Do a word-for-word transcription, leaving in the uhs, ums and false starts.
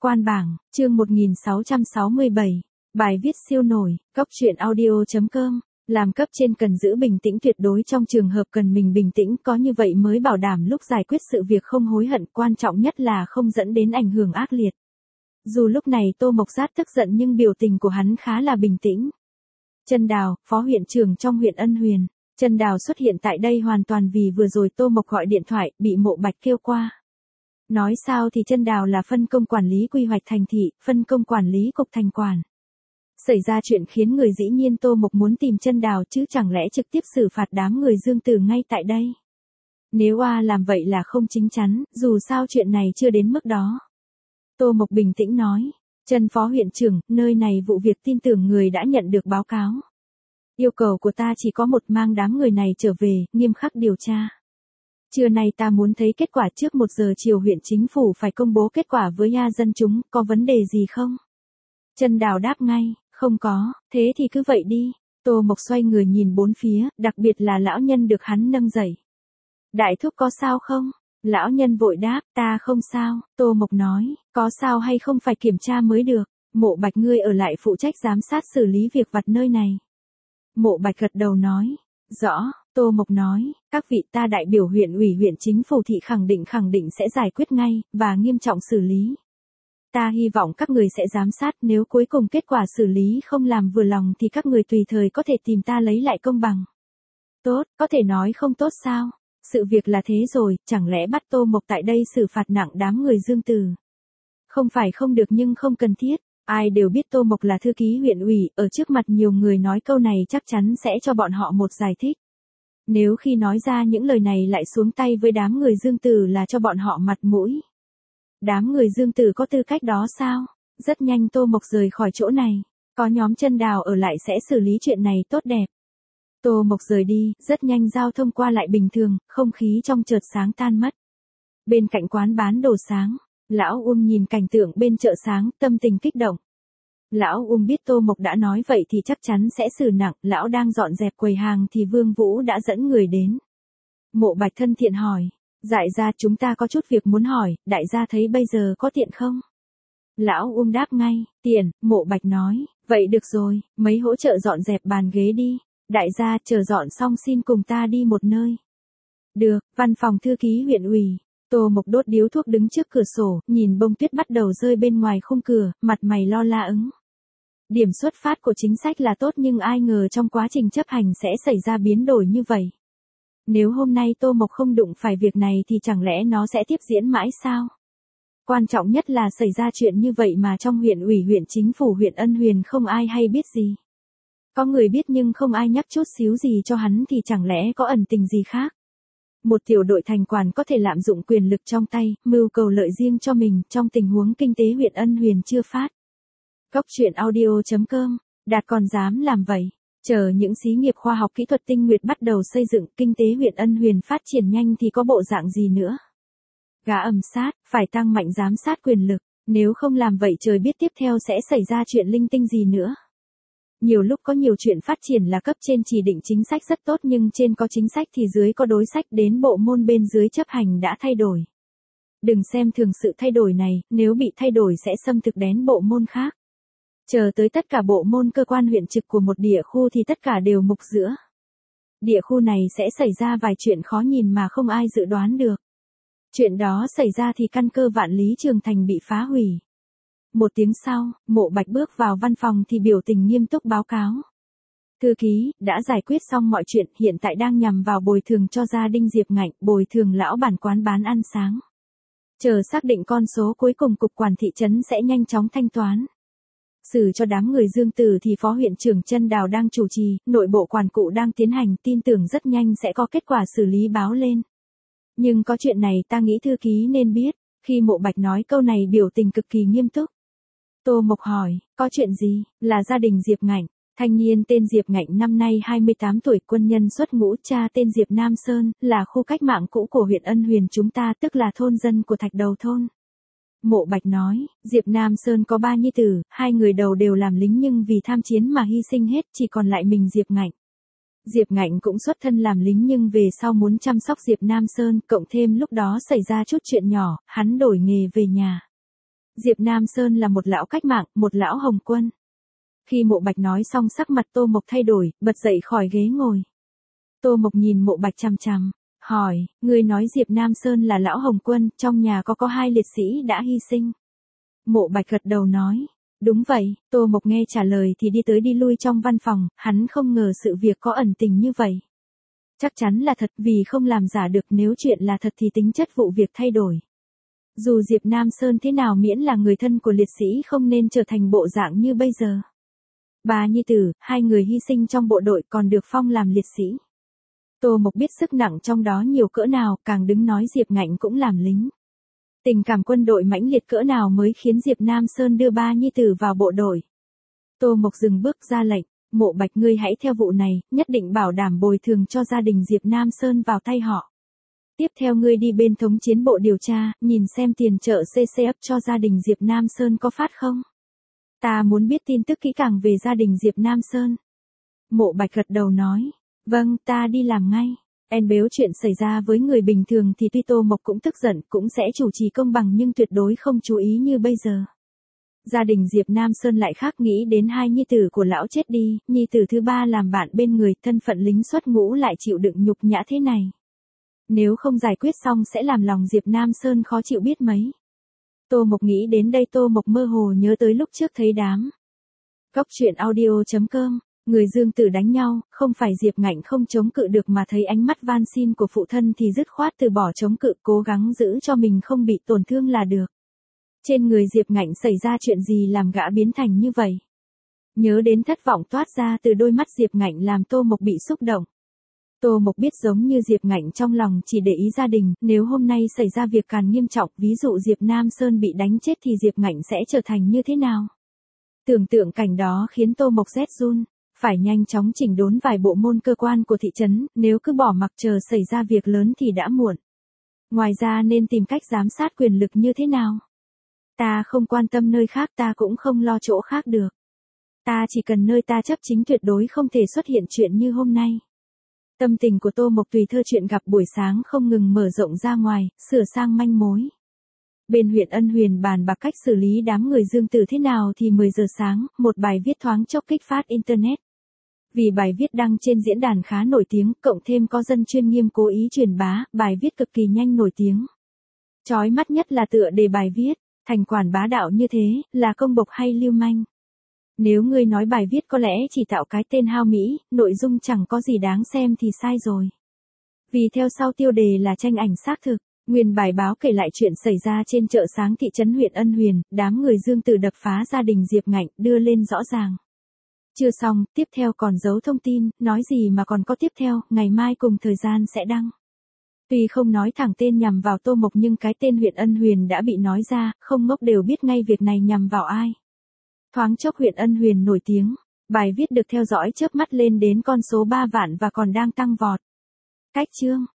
Quan bảng, chương một nghìn sáu trăm sáu mươi bảy. Bài viết siêu nổi, cốc truyện audio chấm com. Làm cấp trên cần giữ bình tĩnh tuyệt đối trong trường hợp cần mình bình tĩnh, có như vậy mới bảo đảm lúc giải quyết sự việc không hối hận, quan trọng nhất là không dẫn đến ảnh hưởng ác liệt. Dù lúc này Tô Mộc Sát tức giận nhưng biểu tình của hắn khá là bình tĩnh. Trân Đào, phó huyện trưởng trong huyện Ân Huyền. Trân Đào xuất hiện tại đây hoàn toàn vì vừa rồi Tô Mộc gọi điện thoại, bị Mộ Bạch kêu qua. Nói sao thì Trân Đào là phân công quản lý quy hoạch thành thị, phân công quản lý cục thành quản. Xảy ra chuyện khiến người dĩ nhiên Tô Mộc muốn tìm Trân Đào chứ chẳng lẽ trực tiếp xử phạt đám người Dương Tử ngay tại đây. Nếu A làm vậy là không chính chắn, dù sao chuyện này chưa đến mức đó. Tô Mộc bình tĩnh nói, Trân phó huyện trưởng, nơi này vụ việc tin tưởng người đã nhận được báo cáo. Yêu cầu của ta chỉ có một, mang đám người này trở về, nghiêm khắc điều tra. Trưa nay ta muốn thấy kết quả trước một giờ chiều, huyện chính phủ phải công bố kết quả với gia dân chúng, có vấn đề gì không? Trân Đào đáp ngay, không có, thế thì cứ vậy đi. Tô Mộc xoay người nhìn bốn phía, đặc biệt là lão nhân được hắn nâng dậy. Đại thúc có sao không? Lão nhân vội đáp, ta không sao. Tô Mộc nói, có sao hay không phải kiểm tra mới được. Mộ Bạch ngươi ở lại phụ trách giám sát xử lý việc vặt nơi này. Mộ Bạch gật đầu nói, rõ. Tô Mộc nói, các vị, ta đại biểu huyện ủy huyện chính phủ thị khẳng định khẳng định sẽ giải quyết ngay, và nghiêm trọng xử lý. Ta hy vọng các người sẽ giám sát, nếu cuối cùng kết quả xử lý không làm vừa lòng thì các người tùy thời có thể tìm ta lấy lại công bằng. Tốt, có thể nói không tốt sao? Sự việc là thế rồi, chẳng lẽ bắt Tô Mộc tại đây xử phạt nặng đám người Dương Tử? Không phải không được nhưng không cần thiết. Ai đều biết Tô Mộc là thư ký huyện ủy, ở trước mặt nhiều người nói câu này chắc chắn sẽ cho bọn họ một giải thích. Nếu khi nói ra những lời này lại xuống tay với đám người Dương Tử là cho bọn họ mặt mũi. Đám người Dương Tử có tư cách đó sao? Rất nhanh Tô Mộc rời khỏi chỗ này. Có nhóm Trân Đào ở lại sẽ xử lý chuyện này tốt đẹp. Tô Mộc rời đi, rất nhanh giao thông qua lại bình thường, không khí trong chợt sáng tan mất. Bên cạnh quán bán đồ sáng, Lão Uông nhìn cảnh tượng bên chợ sáng, tâm tình kích động. Lão Uông biết Tô Mộc đã nói vậy thì chắc chắn sẽ xử nặng, lão đang dọn dẹp quầy hàng thì Vương Vũ đã dẫn người đến. Mộ Bạch thân thiện hỏi, đại gia chúng ta có chút việc muốn hỏi, đại gia thấy bây giờ có tiện không? Lão Uông đáp ngay, tiện. Mộ Bạch nói, vậy được rồi, mấy hỗ trợ dọn dẹp bàn ghế đi, đại gia chờ dọn xong xin cùng ta đi một nơi. Được. Văn phòng thư ký huyện ủy. Tô Mộc đốt điếu thuốc đứng trước cửa sổ, nhìn bông tuyết bắt đầu rơi bên ngoài khung cửa, mặt mày lo la ứng. Điểm xuất phát của chính sách là tốt nhưng ai ngờ trong quá trình chấp hành sẽ xảy ra biến đổi như vậy. Nếu hôm nay Tô Mộc không đụng phải việc này thì chẳng lẽ nó sẽ tiếp diễn mãi sao? Quan trọng nhất là xảy ra chuyện như vậy mà trong huyện ủy huyện chính phủ huyện Ân Huyền không ai hay biết gì. Có người biết nhưng không ai nhắc chút xíu gì cho hắn thì chẳng lẽ có ẩn tình gì khác? Một tiểu đội thành quản có thể lạm dụng quyền lực trong tay, mưu cầu lợi riêng cho mình trong tình huống kinh tế huyện Ân Huyền chưa phát. Cốc truyện audio chấm com, Đạt còn dám làm vậy. Chờ những xí nghiệp khoa học kỹ thuật tinh nguyệt bắt đầu xây dựng, kinh tế huyện Ân Huyền phát triển nhanh thì có bộ dạng gì nữa. Gã ẩm sát, phải tăng mạnh giám sát quyền lực, nếu không làm vậy trời biết tiếp theo sẽ xảy ra chuyện linh tinh gì nữa. Nhiều lúc có nhiều chuyện phát triển là cấp trên chỉ định chính sách rất tốt nhưng trên có chính sách thì dưới có đối sách, đến bộ môn bên dưới chấp hành đã thay đổi. Đừng xem thường sự thay đổi này, nếu bị thay đổi sẽ xâm thực đến bộ môn khác. Chờ tới tất cả bộ môn cơ quan huyện trực của một địa khu thì tất cả đều mục giữa. Địa khu này sẽ xảy ra vài chuyện khó nhìn mà không ai dự đoán được. Chuyện đó xảy ra thì căn cơ Vạn Lý Trường Thành bị phá hủy. Một tiếng sau, Mộ Bạch bước vào văn phòng thì biểu tình nghiêm túc báo cáo. Thư ký, đã giải quyết xong mọi chuyện, hiện tại đang nhằm vào bồi thường cho gia đình Diệp Ngạnh, bồi thường lão bản quán bán ăn sáng. Chờ xác định con số cuối cùng cục quản thị trấn sẽ nhanh chóng thanh toán. Xử cho đám người Dương Tử thì phó huyện trưởng Trân Đào đang chủ trì, nội bộ quản cụ đang tiến hành, tin tưởng rất nhanh sẽ có kết quả xử lý báo lên. Nhưng có chuyện này ta nghĩ thư ký nên biết. Khi Mộ Bạch nói câu này biểu tình cực kỳ nghiêm túc. Tô Mộc hỏi, có chuyện gì? Là gia đình Diệp Ngạnh. Thanh niên tên Diệp Ngạnh năm nay hai mươi tám tuổi, quân nhân xuất ngũ, cha tên Diệp Nam Sơn, là khu cách mạng cũ của huyện Ân Huyền chúng ta, tức là thôn dân của Thạch Đầu thôn. Mộ Bạch nói, Diệp Nam Sơn có ba nhi tử, hai người đầu đều làm lính nhưng vì tham chiến mà hy sinh hết, chỉ còn lại mình Diệp Ngạnh. Diệp Ngạnh cũng xuất thân làm lính nhưng về sau muốn chăm sóc Diệp Nam Sơn, cộng thêm lúc đó xảy ra chút chuyện nhỏ, hắn đổi nghề về nhà. Diệp Nam Sơn là một lão cách mạng, một lão hồng quân. Khi Mộ Bạch nói xong sắc mặt Tô Mộc thay đổi, bật dậy khỏi ghế ngồi. Tô Mộc nhìn Mộ Bạch chằm chằm, hỏi, ngươi nói Diệp Nam Sơn là lão hồng quân, trong nhà có có hai liệt sĩ đã hy sinh. Mộ Bạch gật đầu nói, đúng vậy. Tô Mộc nghe trả lời thì đi tới đi lui trong văn phòng, hắn không ngờ sự việc có ẩn tình như vậy. Chắc chắn là thật, vì không làm giả được, nếu chuyện là thật thì tính chất vụ việc thay đổi. Dù Diệp Nam Sơn thế nào miễn là người thân của liệt sĩ không nên trở thành bộ dạng như bây giờ. Bà nhi tử, hai người hy sinh trong bộ đội còn được phong làm liệt sĩ. Tô Mộc biết sức nặng trong đó nhiều cỡ nào, càng đứng nói Diệp Ngạnh cũng làm lính. Tình cảm quân đội mãnh liệt cỡ nào mới khiến Diệp Nam Sơn đưa ba nhi tử vào bộ đội. Tô Mộc dừng bước ra lệnh, Mộ Bạch ngươi hãy theo vụ này, nhất định bảo đảm bồi thường cho gia đình Diệp Nam Sơn vào tay họ. Tiếp theo ngươi đi bên thống chiến bộ điều tra, nhìn xem tiền trợ xê xê ép cho gia đình Diệp Nam Sơn có phát không. Ta muốn biết tin tức kỹ càng về gia đình Diệp Nam Sơn. Mộ Bạch gật đầu nói, vâng, ta đi làm ngay. En bếu chuyện xảy ra với người bình thường thì tuy Tô Mộc cũng tức giận, cũng sẽ chủ trì công bằng nhưng tuyệt đối không chú ý như bây giờ. Gia đình Diệp Nam Sơn lại khác, nghĩ đến hai nhi tử của lão chết đi, nhi tử thứ ba làm bạn bên người, thân phận lính xuất ngũ lại chịu đựng nhục nhã thế này. Nếu không giải quyết xong sẽ làm lòng Diệp Nam Sơn khó chịu biết mấy. Tô Mộc nghĩ đến đây Tô Mộc mơ hồ nhớ tới lúc trước thấy đám. Góc truyện audio chấm com, người Dương Tử đánh nhau, không phải Diệp Ngạnh không chống cự được mà thấy ánh mắt van xin của phụ thân thì dứt khoát từ bỏ chống cự, cố gắng giữ cho mình không bị tổn thương là được. Trên người Diệp Ngạnh xảy ra chuyện gì làm gã biến thành như vậy? Nhớ đến thất vọng toát ra từ đôi mắt Diệp Ngạnh làm Tô Mộc bị xúc động. Tô Mộc biết giống như Diệp Ngạnh trong lòng chỉ để ý gia đình, nếu hôm nay xảy ra việc càng nghiêm trọng, ví dụ Diệp Nam Sơn bị đánh chết thì Diệp Ngạnh sẽ trở thành như thế nào? Tưởng tượng cảnh đó khiến Tô Mộc rét run, phải nhanh chóng chỉnh đốn vài bộ môn cơ quan của thị trấn, nếu cứ bỏ mặc chờ xảy ra việc lớn thì đã muộn. Ngoài ra nên tìm cách giám sát quyền lực như thế nào? Ta không quan tâm nơi khác, ta cũng không lo chỗ khác được. Ta chỉ cần nơi ta chấp chính, tuyệt đối không thể xuất hiện chuyện như hôm nay. Tâm tình của Tô Mộc tùy thơ chuyện gặp buổi sáng không ngừng mở rộng ra ngoài, sửa sang manh mối. Bên huyện Ân Huyền bàn bạc cách xử lý đám người Dương Tử thế nào thì mười giờ sáng, một bài viết thoáng chốc kích phát Internet. Vì bài viết đăng trên diễn đàn khá nổi tiếng, cộng thêm có dân chuyên nghiêm cố ý truyền bá, bài viết cực kỳ nhanh nổi tiếng. Chói mắt nhất là tựa đề bài viết, thành quản bá đạo như thế, là công bộc hay lưu manh. Nếu ngươi nói bài viết có lẽ chỉ tạo cái tên hao mỹ, nội dung chẳng có gì đáng xem thì sai rồi. Vì theo sau tiêu đề là tranh ảnh xác thực, nguyên bài báo kể lại chuyện xảy ra trên chợ sáng thị trấn huyện Ân Huyền, đám người Dương Tử đập phá gia đình Diệp Ngạnh, đưa lên rõ ràng. Chưa xong, tiếp theo còn giấu thông tin, nói gì mà còn có tiếp theo, ngày mai cùng thời gian sẽ đăng. Tuy không nói thẳng tên nhằm vào Tô Mộc nhưng cái tên huyện Ân Huyền đã bị nói ra, không ngốc đều biết ngay việc này nhằm vào ai. Thoáng chốc huyện Ân Huyền nổi tiếng, bài viết được theo dõi chớp mắt lên đến con số ba vạn và còn đang tăng vọt. Cách chương